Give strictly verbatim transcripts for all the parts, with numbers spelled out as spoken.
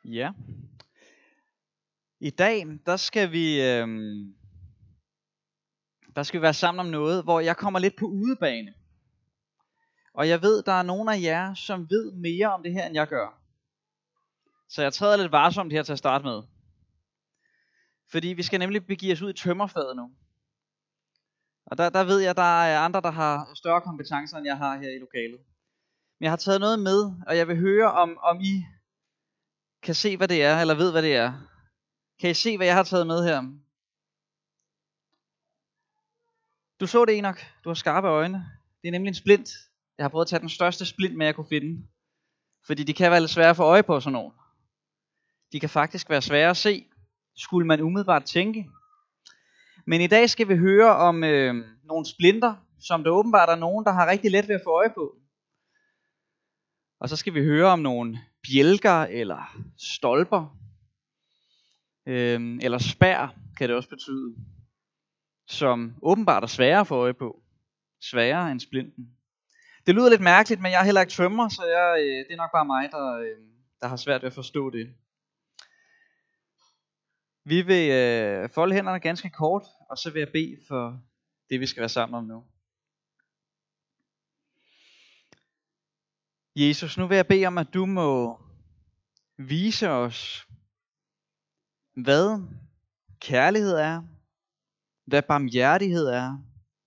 Ja. I dag, der skal vi øh, der skal vi være sammen om noget, hvor jeg kommer lidt på udebane. Og jeg ved, der er nogle af jer, som ved mere om det her, end jeg gør. Så jeg træder lidt varsomt her til at starte med. Fordi vi skal nemlig begive os ud i tømmerfadet nu. Og der, der ved jeg, der er andre, der har større kompetencer, end jeg har her i lokalet. Men jeg har taget noget med, og jeg vil høre, om, om I kan se, hvad det er, eller ved, hvad det er. Kan I se, hvad jeg har taget med her? Du så det, Enoch. Du har skarpe øjne. Det er nemlig en splint. Jeg har prøvet at tage den største splint med, jeg kunne finde. Fordi de kan være lidt svære at få øje på sådan nogle. De kan faktisk være svære at se, skulle man umiddelbart tænke. Men i dag skal vi høre om øh, nogle splinter, som der åbenbart er nogen, der har rigtig let ved at få øje på. Og så skal vi høre om nogle bjælker eller stolper. Øh, eller spær, kan det også betyde. Som åbenbart er svære at få øje på. Sværere end splinten. Det lyder lidt mærkeligt, men jeg er heller ikke tømrer, så jeg, øh, det er nok bare mig, der, øh, der har svært ved at forstå det. Vi vil øh, folde hænderne ganske kort, og så vil jeg bede for det, vi skal være sammen om nu. Jesus, nu vil jeg bede om, at du må vise os, hvad kærlighed er, hvad barmhjertighed er,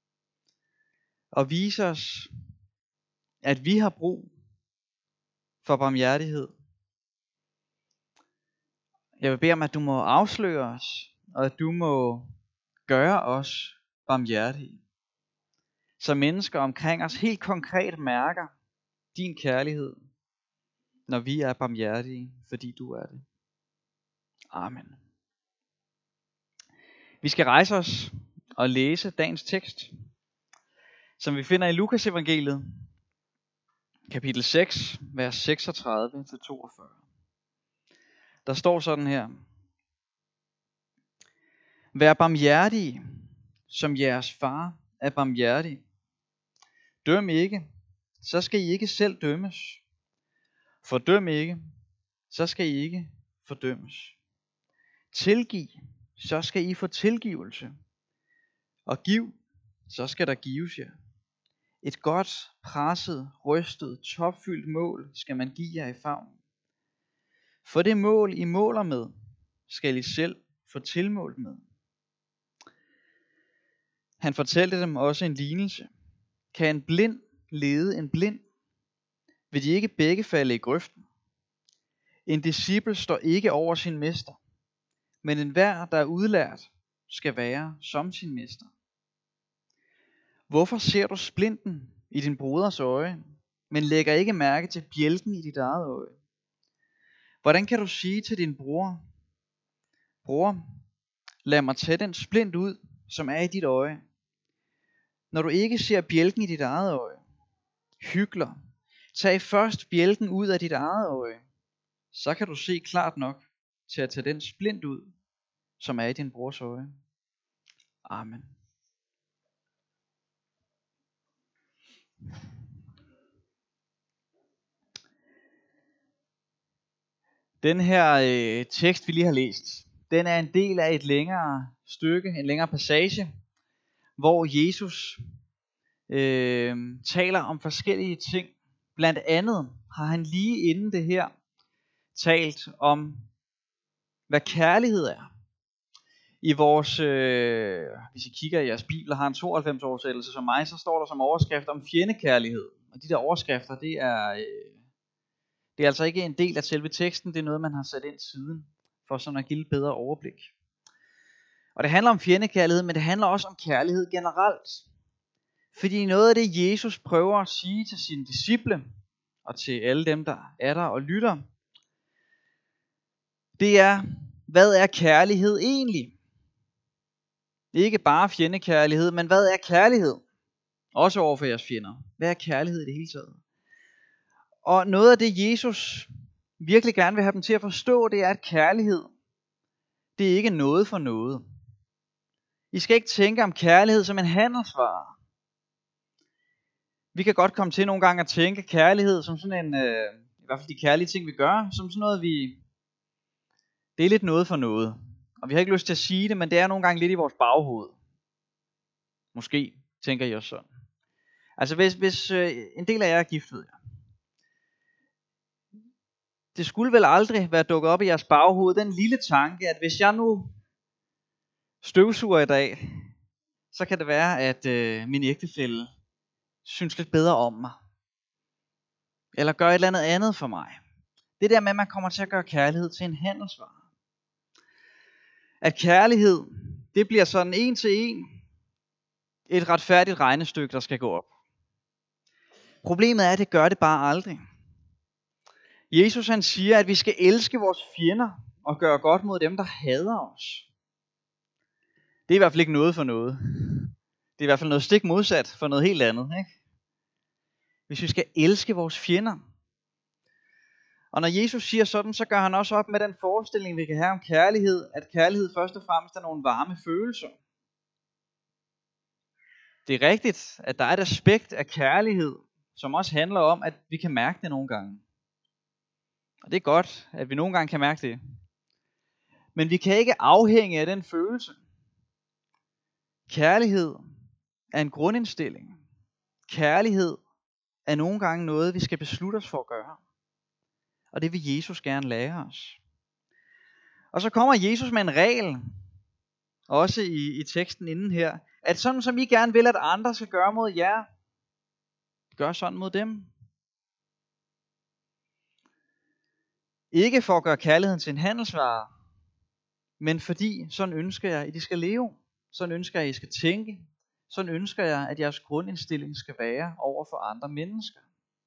og vise os, at vi har brug for barmhjertighed. Jeg vil bede om, at du må afsløre os, og at du må gøre os barmhjertige. Så mennesker omkring os helt konkret mærker din kærlighed, når vi er barmhjertige, fordi du er det. Amen. Vi skal rejse os og læse dagens tekst, som vi finder i Lukas evangeliet, kapitel seks, vers seksogtredive til toogfyrre. Der står sådan her: Vær barmhjertige, som jeres far er barmhjertig. Døm ikke, så skal I ikke selv dømmes. Fordøm ikke, så skal I ikke fordømmes. Tilgiv, så skal I få tilgivelse. Og giv, så skal der gives jer. Et godt, presset, rystet, topfyldt mål skal man give jer i favnen. For det mål, I måler med, skal I selv få tilmålt med. Han fortalte dem også en lignelse. Kan en blind lede en blind? Vil de ikke begge falde i grøften? En disciple står ikke over sin mester, men enhver, der er udlært, skal være som sin mester. Hvorfor ser du splinten i din broders øje, men lægger ikke mærke til bjælken i dit eget øje? Hvordan kan du sige til din bror: Bror, lad mig tage den splint ud, som er i dit øje, når du ikke ser bjælken i dit eget øje? Hykler, tag først bjælken ud af dit eget øje, så kan du se klart nok til at tage den splint ud, som er i din brors øje. Amen. Den her øh, tekst, vi lige har læst, den er en del af et længere stykke, en længere passage, hvor Jesus øh, taler om forskellige ting. Blandt andet har han lige inden det her talt om, hvad kærlighed er. I vores, øh, hvis I kigger i jeres bibler, har en tooghalvfems oversættelse som mig, så står der som overskrift om fjendekærlighed. Og de der overskrifter, det er, øh, det er altså ikke en del af selve teksten, det er noget, man har sat ind siden, for sådan at give et bedre overblik. Og det handler om fjendekærlighed, men det handler også om kærlighed generelt. Fordi noget af det, Jesus prøver at sige til sine disciple, og til alle dem, der er der og lytter, det er, hvad er kærlighed egentlig? Ikke bare fjendekærlighed, men hvad er kærlighed? Også over for jeres fjender. Hvad er kærlighed i det hele taget? Og noget af det, Jesus virkelig gerne vil have dem til at forstå, det er, at kærlighed, det er ikke noget for noget. I skal ikke tænke om kærlighed som en handelsvare. Vi kan godt komme til nogle gange at tænke kærlighed som sådan en, øh, i hvert fald de kærlige ting, vi gør, som sådan noget, vi, Det er lidt noget for noget. Og vi har ikke lyst til at sige det, men det er nogle gange lidt i vores baghoved. Måske tænker I også sådan. Altså hvis, hvis øh, en del af jer er gift, ved jeg. Det skulle vel aldrig være dukket op i jeres baghoved, den lille tanke, at hvis jeg nu støvsuger i dag, så kan det være, at øh, min ægtefælle synes lidt bedre om mig. Eller gør et eller andet andet for mig. Det der med, at man kommer til at gøre kærlighed til en handelsvare. At kærlighed, det bliver sådan en til en et retfærdigt regnestykke, der skal gå op. Problemet er, at det gør det bare aldrig. Jesus han siger, at vi skal elske vores fjender og gøre godt mod dem, der hader os. Det er i hvert fald ikke noget for noget. Det er i hvert fald noget stik modsat for noget helt andet. Ikke? Hvis vi skal elske vores fjender. Og når Jesus siger sådan, så gør han også op med den forestilling, vi kan have om kærlighed, at kærlighed først og fremmest er nogle varme følelser. Det er rigtigt, at der er et aspekt af kærlighed, som også handler om, at vi kan mærke det nogle gange. Og det er godt, at vi nogle gange kan mærke det. Men vi kan ikke afhænge af den følelse. Kærlighed er en grundindstilling. Kærlighed er nogle gange noget, vi skal beslutte os for at gøre. Og det vil Jesus gerne lære os. Og så kommer Jesus med en regel, også i, i teksten inden her, at sådan som I gerne vil, at andre skal gøre mod jer, gør sådan mod dem. Ikke for at gøre kærligheden til en handelsvare, men fordi sådan ønsker jeg, at I skal leve. Sådan ønsker jeg, at I skal tænke. Sådan ønsker jeg, at jeres grundindstilling skal være over for andre mennesker.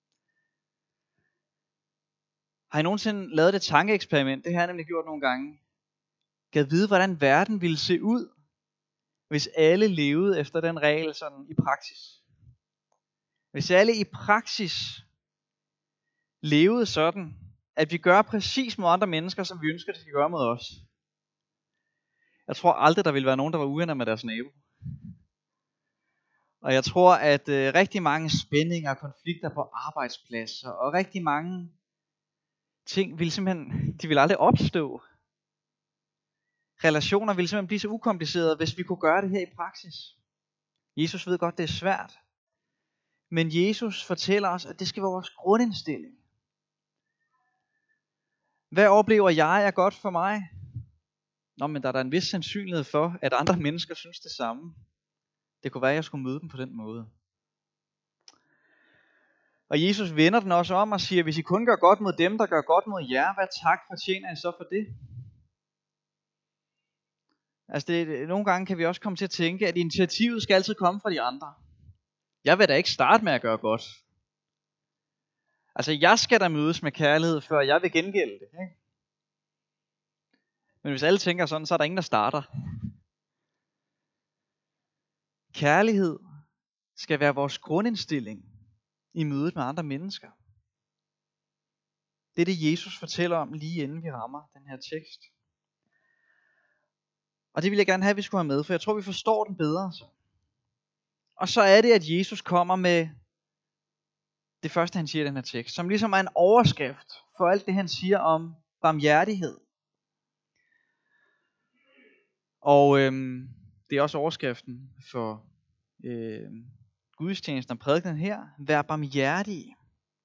Har I nogensinde lavet det tankeeksperiment? Det har jeg nemlig gjort nogle gange. Gad vide, hvordan verden ville se ud, hvis alle levede efter den regel sådan i praksis. Hvis alle i praksis levede sådan, at vi gør præcis mod andre mennesker, som vi ønsker, at de skal gøre mod os. Jeg tror aldrig, der ville være nogen, der var uvenner med deres nabo. Og jeg tror, at øh, rigtig mange spændinger og konflikter på arbejdspladser, og rigtig mange ting ville simpelthen, de ville aldrig opstå. Relationer ville simpelthen blive så ukomplicerede, hvis vi kunne gøre det her i praksis. Jesus ved godt, det er svært. Men Jesus fortæller os, at det skal være vores grundindstilling. Hvad oplever jeg er godt for mig? Nå, men der er der en vis sandsynlighed for, at andre mennesker synes det samme. Det kunne være, at jeg skulle møde dem på den måde. Og Jesus vender den også om og siger, hvis I kun gør godt mod dem, der gør godt mod jer, hvad tak fortjener I så for det? Altså det, nogle gange kan vi også komme til at tænke, at initiativet skal altid komme fra de andre. Jeg vil da ikke starte med at gøre godt. Altså jeg skal da mødes med kærlighed, før jeg vil gengælde det. Ikke? Men hvis alle tænker sådan, så er der ingen, der starter. Kærlighed skal være vores grundindstilling i mødet med andre mennesker. Det er det, Jesus fortæller om lige inden vi rammer den her tekst. Og det vil jeg gerne have, at vi skulle have med, for jeg tror, vi forstår den bedre. Så. Og så er det, at Jesus kommer med det første, han siger i den her tekst, som ligesom er en overskrift for alt det, han siger om barmhjertighed. Og øhm, det er også overskriften for øhm, gudstjenesten og prædikenen her. Vær barmhjertig.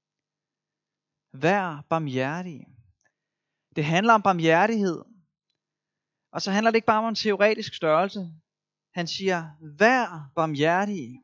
Vær barmhjertig. Det handler om barmhjertighed. Og så handler det ikke bare om en teoretisk størrelse. Han siger, vær barmhjertig.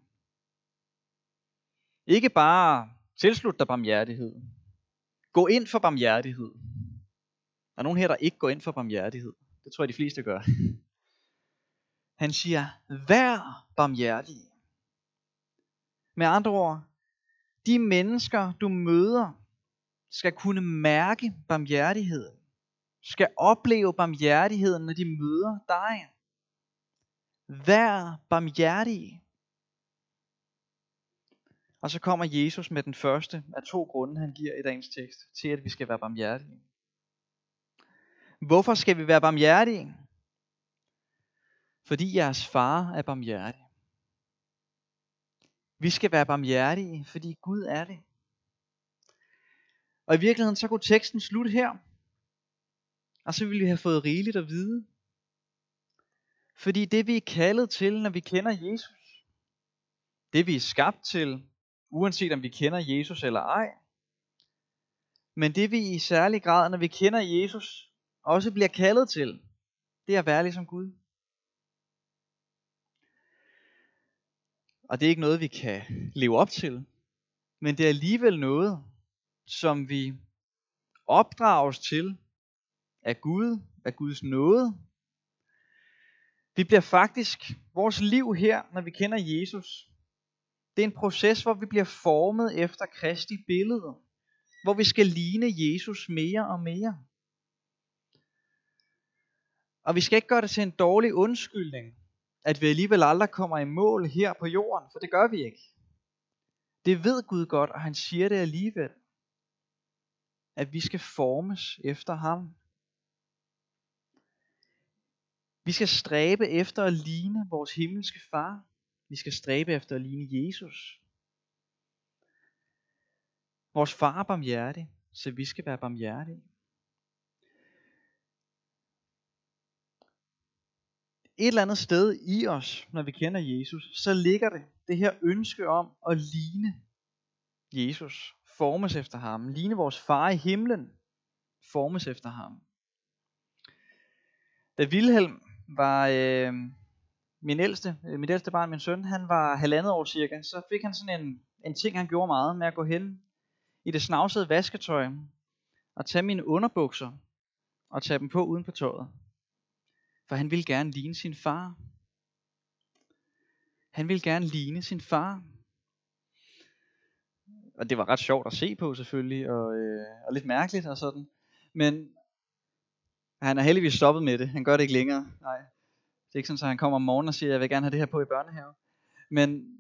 Ikke bare tilslut dig barmhjertighed. Gå ind for barmhjertighed. Der er nogen her, der ikke går ind for barmhjertighed. Det tror jeg, de fleste gør. Han siger, vær barmhjertig. Med andre ord, de mennesker, du møder, skal kunne mærke barmhjertigheden. Skal opleve barmhjertigheden, når de møder dig. Vær barmhjertig. Og så kommer Jesus med den første af to grunde, han giver i dagens tekst, til at vi skal være barmhjertige. Hvorfor skal vi være barmhjertige? Fordi jeres far er barmhjertig. Vi skal være barmhjertige, fordi Gud er det. Og i virkeligheden så kunne teksten slutte her. Og så ville vi have fået rigeligt at vide. Fordi det vi er kaldet til, når vi kender Jesus, det vi er skabt til, uanset om vi kender Jesus eller ej, men det vi i særlig grad, når vi kender Jesus, også bliver kaldet til, det er at være ligesom Gud. Og det er ikke noget, vi kan leve op til, men det er alligevel noget, som vi opdrages til af Gud, af Guds nåde. Vi bliver faktisk, vores liv her, når vi kender Jesus, det er en proces, hvor vi bliver formet efter Kristi billede, hvor vi skal ligne Jesus mere og mere. Og vi skal ikke gøre det til en dårlig undskyldning, at vi alligevel aldrig kommer i mål her på jorden, for det gør vi ikke. Det ved Gud godt, og han siger det alligevel, at vi skal formes efter ham. Vi skal stræbe efter at ligne vores himmelske far. Vi skal stræbe efter at ligne Jesus. Vores far er barmhjertig, så vi skal være barmhjertige. Et eller andet sted i os, når vi kender Jesus, så ligger det det her ønske om at ligne Jesus, formes efter ham, ligne vores far i himlen, formes efter ham. Da Vilhelm var øh, min ældste, øh, mit ældste barn, min søn, han var halvandet år cirka, så fik han sådan en, en ting, han gjorde meget med at gå hen i det snavsede vasketøj og tage mine underbukser og tage dem på uden på tøjet. For han ville gerne ligne sin far. Han ville gerne ligne sin far. Og det var ret sjovt at se på selvfølgelig, og, øh, og lidt mærkeligt og sådan. Men han er heldigvis stoppet med det. Han gør det ikke længere. Nej. Det er ikke sådan, at han kommer om morgenen og siger, jeg vil gerne have det her på i børnehave. Men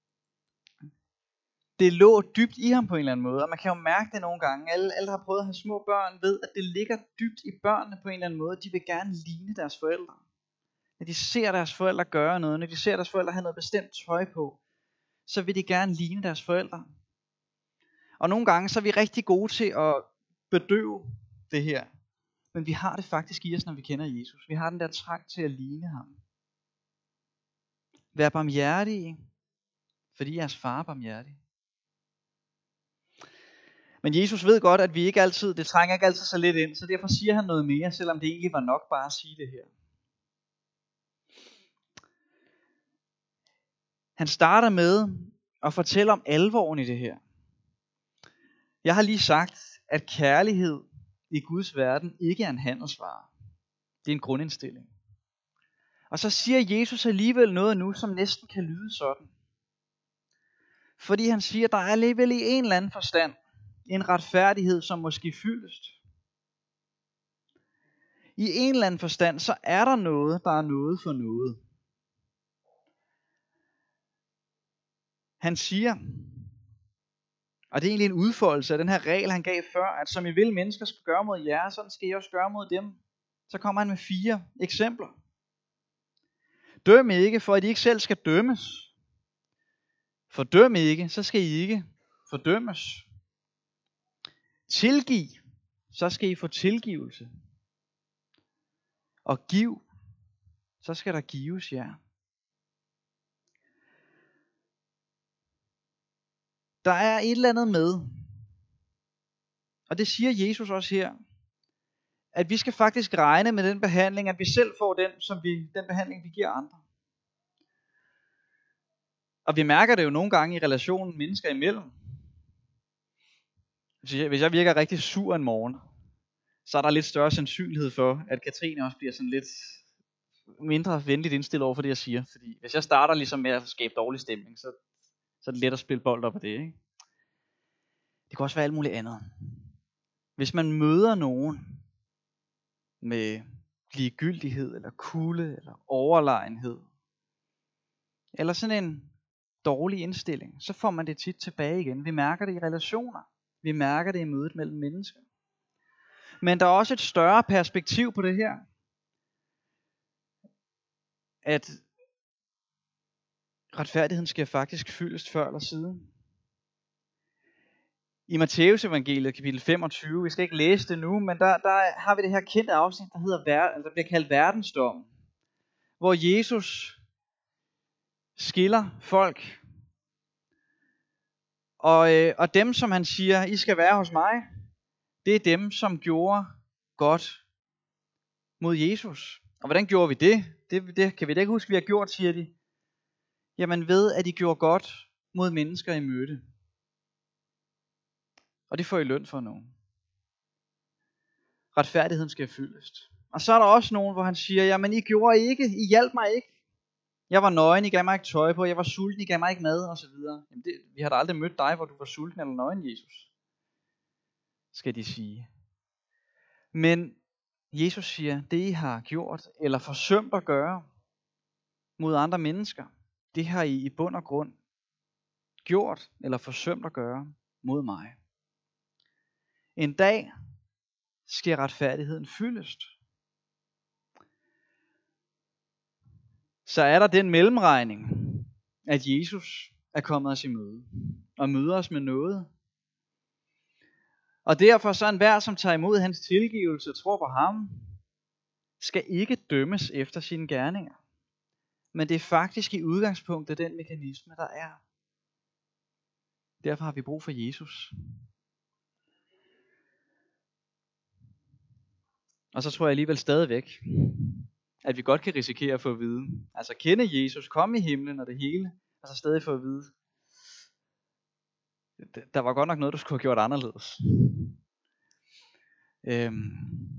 det lå dybt i ham på en eller anden måde, og man kan jo mærke det nogle gange. Alle, alle der har prøvet at have små børn ved, at det ligger dybt i børnene på en eller anden måde. De vil gerne ligne deres forældre. Når de ser deres forældre gøre noget, når de ser deres forældre have noget bestemt tøj på, så vil de gerne ligne deres forældre. Og nogle gange så er vi rigtig gode til at bedøve det her. Men vi har det faktisk i os, når vi kender Jesus. Vi har den der trang til at ligne ham. Vær barmhjertige, fordi jeres far er barmhjertig. Men Jesus ved godt, at vi ikke altid, det trænger ikke altid så lidt ind, så derfor siger han noget mere, selvom det egentlig var nok bare at sige det her. Han starter med at fortælle om alvoren i det her. Jeg har lige sagt, at kærlighed i Guds verden ikke er en handelsvare. Det er en grundindstilling. Og så siger Jesus alligevel noget nu, som næsten kan lyde sådan. Fordi han siger, at der er alligevel i en eller anden forstand en retfærdighed, som måske fyldest. I en eller anden forstand, så er der noget, der er noget for noget. Han siger, og det er egentlig en udfoldelse af den her regel, han gav før, at som I vil mennesker skal gøre mod jer, sådan skal I også gøre mod dem. Så kommer han med fire eksempler. Døm ikke, for at I ikke selv skal dømmes. Fordøm ikke, så skal I ikke fordømmes. Tilgiv, så skal I få tilgivelse. Og giv, så skal der gives jer. Der er et eller andet med, og det siger Jesus også her, at vi skal faktisk regne med den behandling, at vi selv får den, som vi, den behandling, vi giver andre. Og vi mærker det jo nogle gange i relationen mennesker imellem. Hvis jeg virker rigtig sur en morgen, så er der lidt større sandsynlighed for, at Katrine også bliver sådan lidt mindre venligt indstillet over for det, jeg siger. Fordi hvis jeg starter ligesom med at skabe dårlig stemning, så, så er det let at spille bold op af det, ikke? Det kan også være alt muligt andet. Hvis man møder nogen med ligegyldighed, eller kulde, eller overlegenhed, eller sådan en dårlig indstilling, så får man det tit tilbage igen. Vi mærker det i relationer. Vi mærker det i mødet mellem mennesker. Men der er også et større perspektiv på det her. At retfærdigheden skal faktisk fyldes før eller siden. I Matteus evangeliet, kapitel femogtyve, vi skal ikke læse det nu, men der, der har vi det her kendte afsnit, der, hedder, der bliver kaldt verdensdom, hvor Jesus skiller folk. Og, øh, og dem, som han siger, I skal være hos mig, det er dem, som gjorde godt mod Jesus. Og hvordan gjorde vi det? Det, det kan vi da ikke huske, vi har gjort, siger de. Jamen ved, at I gjorde godt mod mennesker, I mødte. Og det får I løn for nu. Retfærdigheden skal fyldes. Og så er der også nogen, hvor han siger, jamen I gjorde ikke, I hjalp mig ikke. Jeg var nøgen, I gav mig ikke tøj på, jeg var sulten, I gav mig ikke mad, og så videre. Jamen det, vi har da aldrig mødt dig, hvor du var sulten eller nøgen, Jesus. Skal de sige. Men Jesus siger, det I har gjort, eller forsømt at gøre mod andre mennesker, det har I i bund og grund gjort, eller forsømt at gøre mod mig. En dag skal retfærdigheden fyldest. Så er der den mellemregning, at Jesus er kommet os i møde, og møder os med noget. Og derfor så enhver, som tager imod hans tilgivelse og tror på ham, skal ikke dømmes efter sine gerninger. Men det er faktisk i udgangspunktet den mekanisme, der er. Derfor har vi brug for Jesus. Og så tror jeg alligevel stadigvæk, at vi godt kan risikere at få at vide, altså kende Jesus, komme i himlen og det hele, og så stadig få at vide, der var godt nok noget, du skulle have gjort anderledes. Øhm,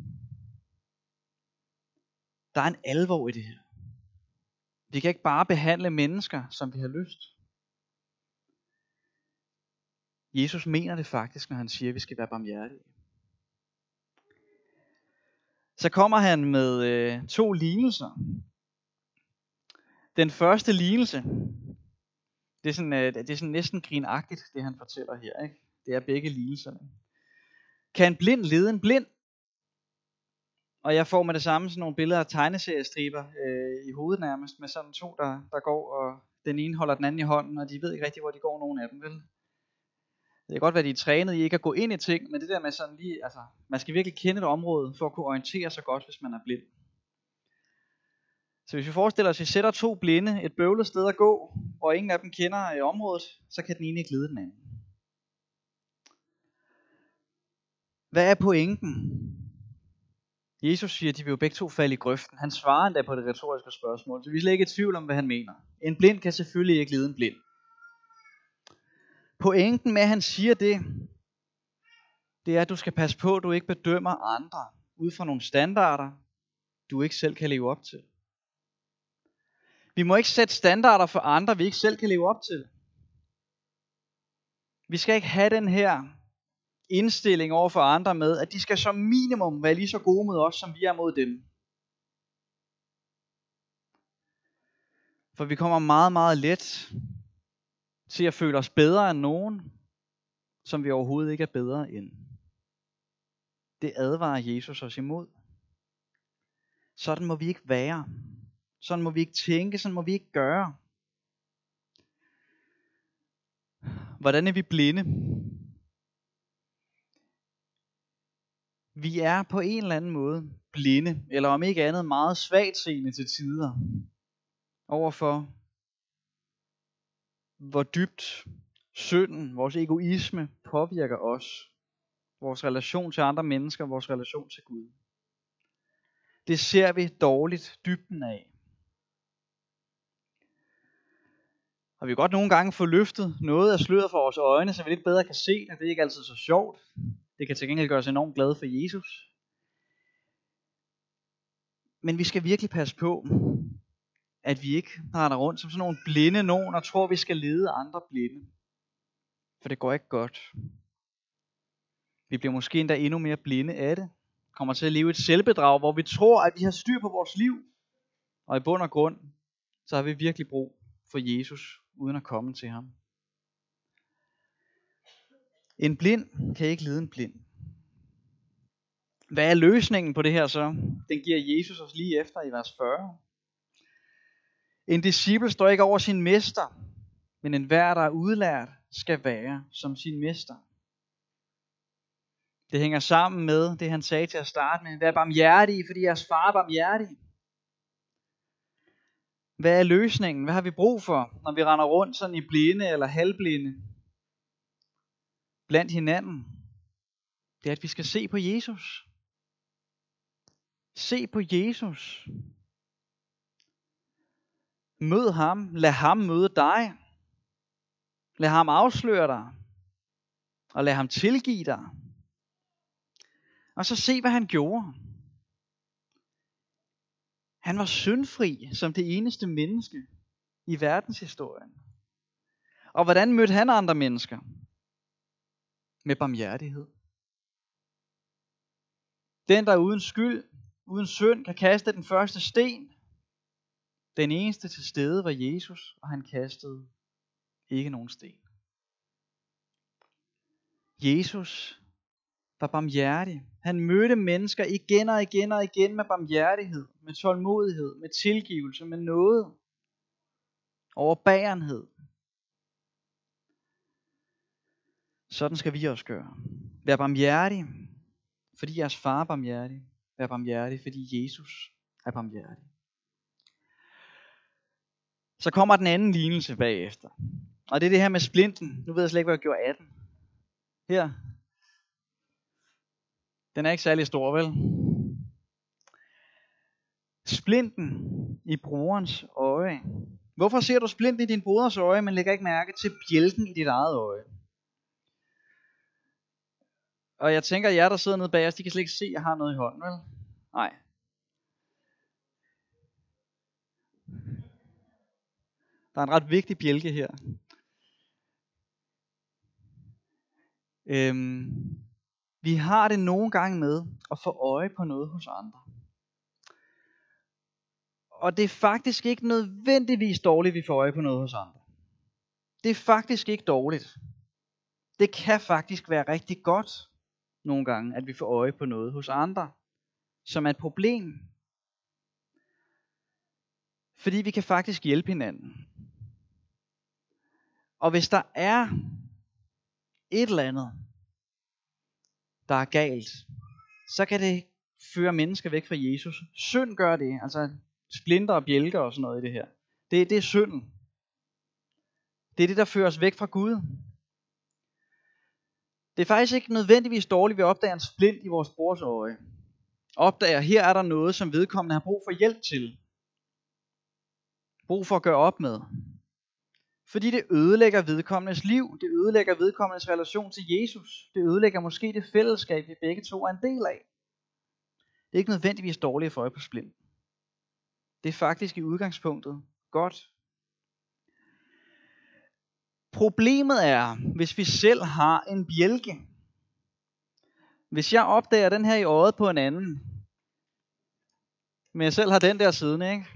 der er en alvor i det her. Vi kan ikke bare behandle mennesker, som vi har lyst. Jesus mener det faktisk, når han siger, at vi skal være barmhjertige. Så kommer han med øh, to lignelser. Den første lignelse, det er sådan, øh, det er sådan næsten grinagtigt, det han fortæller her. Ikke? Det er begge lignelserne. Kan en blind lede en blind? Og jeg får med det samme sådan nogle billeder af tegneseriestriber øh, i hovedet nærmest, med sådan to, der, der går, og den ene holder den anden i hånden, og de ved ikke rigtig, hvor de går, nogen af dem, vel? Det kan godt være, de er trænet i ikke at gå ind i ting, men det der med sådan lige, altså, man skal virkelig kende et område, for at kunne orientere sig godt, hvis man er blind. Så hvis vi forestiller os, at vi sætter to blinde et bøvlet sted at gå, og ingen af dem kender øh, området, så kan den ene ikke lede den anden. Hvad er pointen? Jesus siger, at de vil jo begge to falde i grøften. Han svarer endda på det retoriske spørgsmål, så vi er slet ikke i tvivl om, hvad han mener. En blind kan selvfølgelig ikke lede en blind. Pointen med, at han siger det, det er, at du skal passe på, at du ikke bedømmer andre ud fra nogle standarder, du ikke selv kan leve op til. Vi må ikke sætte standarder for andre, vi ikke selv kan leve op til. Vi skal ikke have den her indstilling over for andre med, at de skal som minimum være lige så gode mod os, som vi er mod dem. For vi kommer meget, meget let til at føle os bedre end nogen, som vi overhovedet ikke er bedre end. Det advarer Jesus os imod. Sådan må vi ikke være. Sådan må vi ikke tænke, sådan må vi ikke gøre. Hvordan er vi blinde? Vi er på en eller anden måde blinde, eller om ikke andet meget svagtseende til tider, overfor hvor dybt synden, vores egoisme påvirker os, vores relation til andre mennesker, vores relation til Gud. Det ser vi dårligt dybden af. Og vi kan godt nogle gange få løftet noget af sløret for vores øjne, så vi lidt bedre kan se det. Det er ikke altid så sjovt. Det kan til gengæld gøre os enormt glade for Jesus. Men vi skal virkelig passe på, at vi ikke render rundt som sådan nogle blinde nogen, og tror, vi skal lede andre blinde. For det går ikke godt. Vi bliver måske endda endnu mere blinde af det. Kommer til at leve et selvbedrag, hvor vi tror, at vi har styr på vores liv. Og i bund og grund, så har vi virkelig brug for Jesus, uden at komme til ham. En blind kan ikke lede en blind. Hvad er løsningen på det her så? Den giver Jesus os lige efter i vers fyrre. En disciple står ikke over sin mester, men enhver, der er udlært, skal være som sin mester. Det hænger sammen med det, han sagde til at starte med. Vær barmhjertige, fordi jeres far er barmhjertig. Hvad er løsningen? Hvad har vi brug for, når vi render rundt sådan i blinde eller halvblinde blandt hinanden? Det er, at vi skal se på Jesus. Se på Jesus. Mød ham. Lad ham møde dig. Lad ham afsløre dig. Og lad ham tilgive dig. Og så se, hvad han gjorde. Han var syndfri som det eneste menneske i verdenshistorien. Og hvordan mødte han andre mennesker? Med barmhjertighed. Den, der uden skyld, uden synd, kan kaste den første sten. Den eneste til stede var Jesus, og han kastede ikke nogen sten. Jesus var barmhjertig. Han mødte mennesker igen og igen og igen med barmhjertighed, med tålmodighed, med tilgivelse, med nåde, overbærenhed. Sådan skal vi også gøre. Vær barmhjertig, fordi jeres far er barmhjertig. Vær barmhjertig, fordi Jesus er barmhjertig. Så kommer den anden lignelse bagefter. Og det er det her med splinten. Nu ved jeg slet ikke, hvad jeg gjorde af den. Her. Den er ikke særlig stor, vel? Splinten i broderens øje. Hvorfor ser du splinten i din broders øje, men lægger ikke mærke til bjælken i dit eget øje? Og jeg tænker, at jer, der sidder nede bag os, de kan slet ikke se, at jeg har noget i hånden, vel? Nej. Der er en ret vigtig bjælke her. Øhm, vi har det nogle gange med at få øje på noget hos andre. Og det er faktisk ikke nødvendigvis dårligt, at vi får øje på noget hos andre. Det er faktisk ikke dårligt. Det kan faktisk være rigtig godt nogle gange, at vi får øje på noget hos andre, som er et problem. Fordi vi kan faktisk hjælpe hinanden. Og hvis der er et eller andet, der er galt, så kan det føre mennesker væk fra Jesus. Synd gør det, altså splinter og bjælker og sådan noget i det her. Det, det er synden. Det er det, der fører os væk fra Gud. Det er faktisk ikke nødvendigvis dårligt, at vi opdager en splint i vores brors øje. Opdager, her er der noget, som vedkommende har brug for hjælp til. Brug for at gøre op med. Fordi det ødelægger vedkommendes liv. Det ødelægger vedkommendes relation til Jesus. Det ødelægger måske det fællesskab, vi begge to er en del af. Det er ikke nødvendigvis dårligt at få øje på splint. Det er faktisk i udgangspunktet godt. Problemet er, hvis vi selv har en bjælke. Hvis jeg opdager den her i øjet på en anden, men jeg selv har den der siddende, ikke?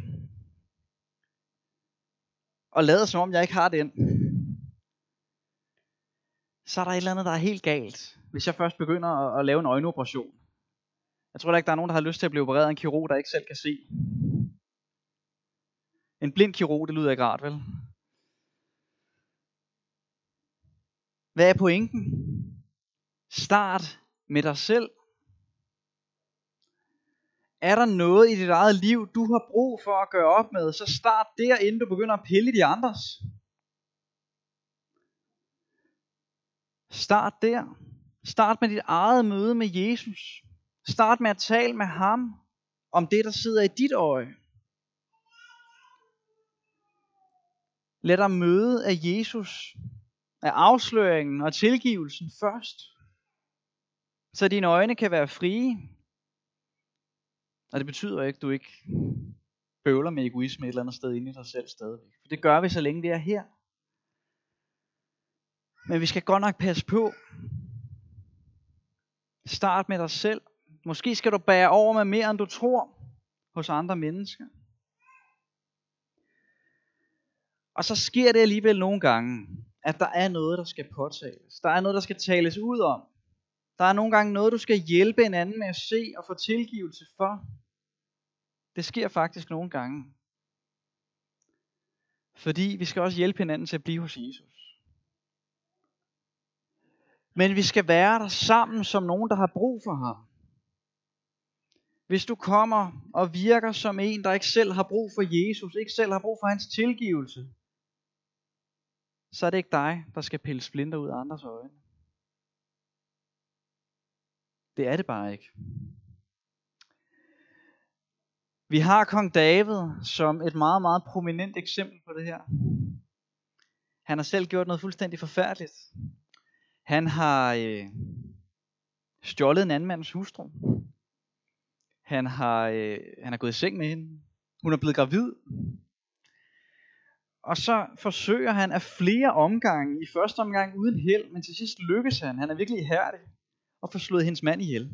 Og lader som om jeg ikke har den, så er der et eller andet, der er helt galt, hvis jeg først begynder at, at lave en øjenoperation. Jeg tror da ikke, der er nogen, der har lyst til at blive opereret af en kirurg, der ikke selv kan se. En blind kirurg, det lyder ikke rart, vel? Hvad er pointen? Start med dig selv. Er der noget i dit eget liv, du har brug for at gøre op med, så start der, inden du begynder at pille de andres. Start der. Start med dit eget møde med Jesus. Start med at tale med ham om det, der sidder i dit øje. Lad dig møde af Jesus, af afsløringen og tilgivelsen først, så dine øjne kan være frie. Og det betyder ikke, at du ikke bøvler med egoisme et eller andet sted inde i dig selv stadigvæk. For det gør vi, så længe vi er her. Men vi skal godt nok passe på. Start med dig selv. Måske skal du bære over med mere, end du tror hos andre mennesker. Og så sker det alligevel nogle gange, at der er noget, der skal påtales. Der er noget, der skal tales ud om. Der er nogle gange noget, du skal hjælpe en anden med at se og få tilgivelse for. Det sker faktisk nogle gange. Fordi vi skal også hjælpe hinanden til at blive hos Jesus. Men vi skal være der sammen som nogen, der har brug for ham. Hvis du kommer og virker som en, der ikke selv har brug for Jesus, ikke selv har brug for hans tilgivelse, så er det ikke dig, der skal pille splinter ud af andres øjne. Det er det bare ikke. Vi har kong David som et meget, meget prominent eksempel på det her. Han har selv gjort noget fuldstændig forfærdeligt. Han har øh, stjålet en anden mands hustru. Han har, øh, han har gået i seng med hende. Hun er blevet gravid. Og så forsøger han af flere omgange, i første omgang uden held, men til sidst lykkes han. Han er virkelig ihærdig og får slået hendes mand ihjel.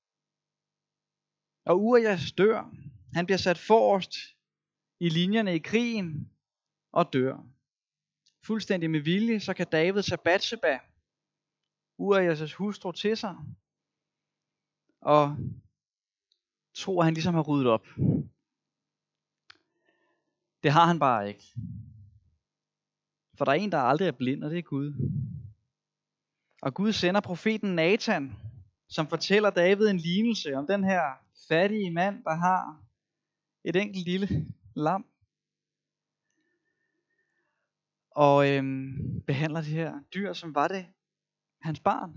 Og Urias dør. Han bliver sat forrest i linjerne i krigen og dør. Fuldstændig med vilje, så kan David tage Batseba, Urias hustru, til sig. Og tror, han ligesom har ryddet op. Det har han bare ikke. For der er en, der aldrig er blind, og det er Gud. Og Gud sender profeten Nathan, som fortæller David en lignelse om den her fattige mand, der har et enkelt lille lam. Og øhm, behandler det her dyr, som var det hans barn.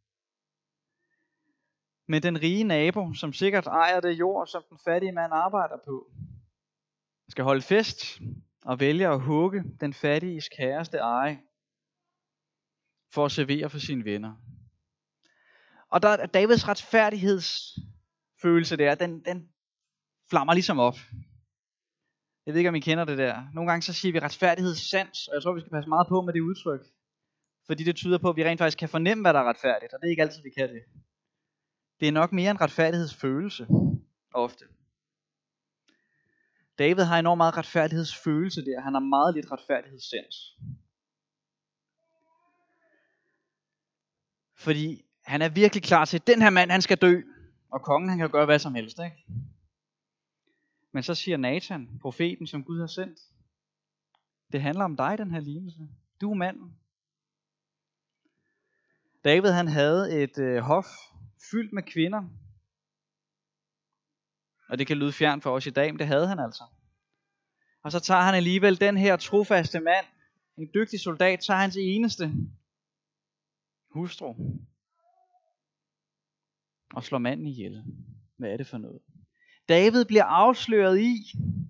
Men den rige nabo, som sikkert ejer det jord, som den fattige mand arbejder på, skal holde fest og vælger at hugge den fattiges kæreste eje for at servere for sine venner. Og der er Davids retfærdighedsfølelse der, den, den flammer ligesom op. Jeg ved ikke, om I kender det der. Nogle gange så siger vi retfærdighedssans, og jeg tror, vi skal passe meget på med det udtryk. Fordi det tyder på, at vi rent faktisk kan fornemme, hvad der er retfærdigt, og det er ikke altid, vi kan det. Det er nok mere en retfærdighedsfølelse, ofte. David har enormt meget retfærdighedsfølelse der. Han har meget lidt retfærdighedssans. Fordi han er virkelig klar til, at den her mand, han skal dø. Og kongen, han kan gøre hvad som helst, ikke? Men så siger Nathan, profeten, som Gud har sendt, det handler om dig, den her lignelse. Du er manden. David, han havde et øh, hof fyldt med kvinder. Og det kan lyde fjern for os i dag, men det havde han altså. Og så tager han alligevel den her trofaste mand, en dygtig soldat, tager hans eneste hustru og slår manden ihjel. Hvad er det for noget? David bliver afsløret i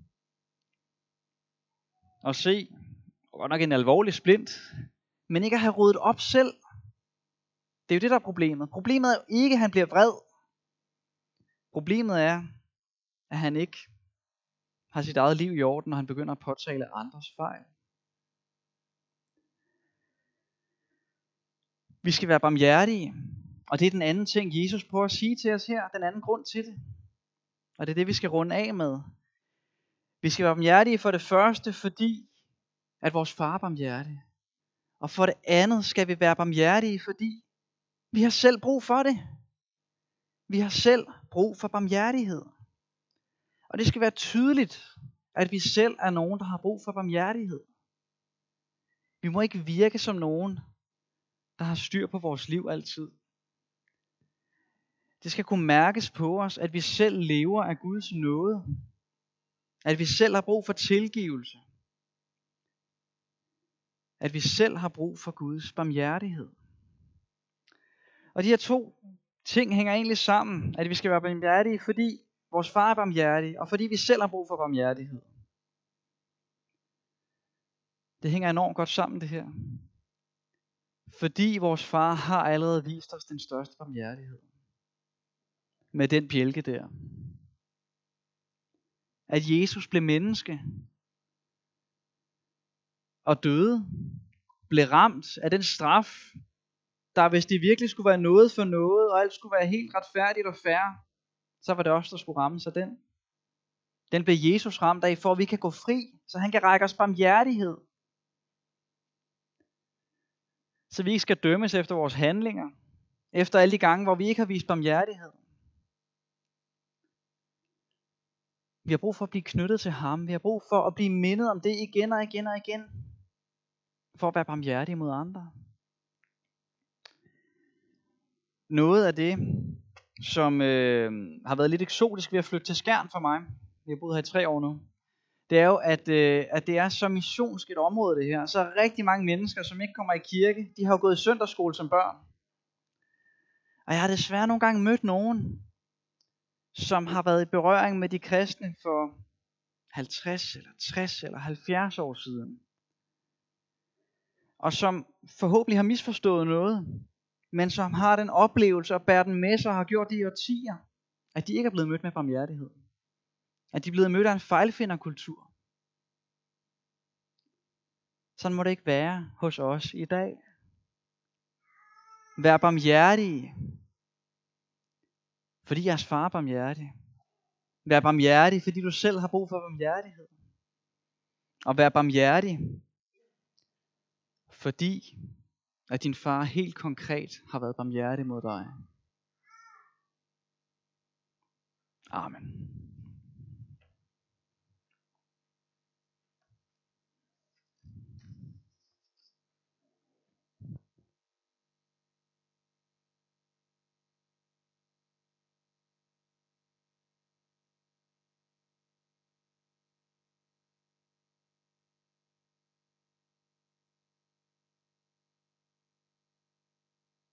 at se, godt nok en alvorlig splint, men ikke at have ryddet op selv. Det er jo det, der er problemet. Problemet er jo ikke, at han bliver vred. Problemet er, at han ikke har sit eget liv i orden, når han begynder at påtale andres fejl. Vi skal være barmhjertige, og det er den anden ting, Jesus prøver at sige til os her, den anden grund til det. Og det er det, vi skal runde af med. Vi skal være barmhjertige for det første, fordi at vores far er barmhjertig. Og for det andet skal vi være barmhjertige, fordi vi har selv brug for det. Vi har selv brug for barmhjertighed. Og det skal være tydeligt, at vi selv er nogen, der har brug for barmhjertighed. Vi må ikke virke som nogen, der har styr på vores liv altid. Det skal kunne mærkes på os, at vi selv lever af Guds nåde. At vi selv har brug for tilgivelse. At vi selv har brug for Guds barmhjertighed. Og de her to ting hænger egentlig sammen. At vi skal være barmhjertige, fordi vores far er barmhjertig, og fordi vi selv har brug for barmhjertighed. Det hænger enormt godt sammen, det her. Fordi vores far har allerede vist os den største barmhjertighed. Med den bjælke der. At Jesus blev menneske. Og døde. Blev ramt af den straf, der hvis det virkelig skulle være noget for noget, og alt skulle være helt retfærdigt og fair, så var det os, der skulle ramme sig den. Den blev Jesus ramt af, for at vi kan gå fri, så han kan række os barmhjertighed. Så vi ikke skal dømmes efter vores handlinger, efter alle de gange, hvor vi ikke har vist barmhjertighed. Vi har brug for at blive knyttet til ham. Vi har brug for at blive mindet om det igen og igen og igen. For at være barmhjertige mod andre. noget af det, som øh, har været lidt eksotisk ved at flytte til Skjern for mig. Vi har boet her i tre år nu. Det er jo, at, øh, at det er så missionsk et område det her. Så er rigtig mange mennesker, som ikke kommer i kirke, de har jo gået i søndagsskole som børn. Og jeg har desværre nogle gange mødt nogen, som har været i berøring med de kristne for halvtreds eller tres eller halvfjerds år siden. Og som forhåbentlig har misforstået noget, men som har den oplevelse og bærer den med sig og har gjort det i årtier, at de ikke er blevet mødt med barmhjertighed. At de er blevet mødt af en fejlfinderkultur. Sådan må det ikke være hos os i dag. Vær barmhjertige, fordi jeres far er barmhjertig. Vær barmhjertig, fordi du selv har brug for barmhjertighed. Og vær barmhjertig, fordi at din far helt konkret har været barmhjertig mod dig. Amen.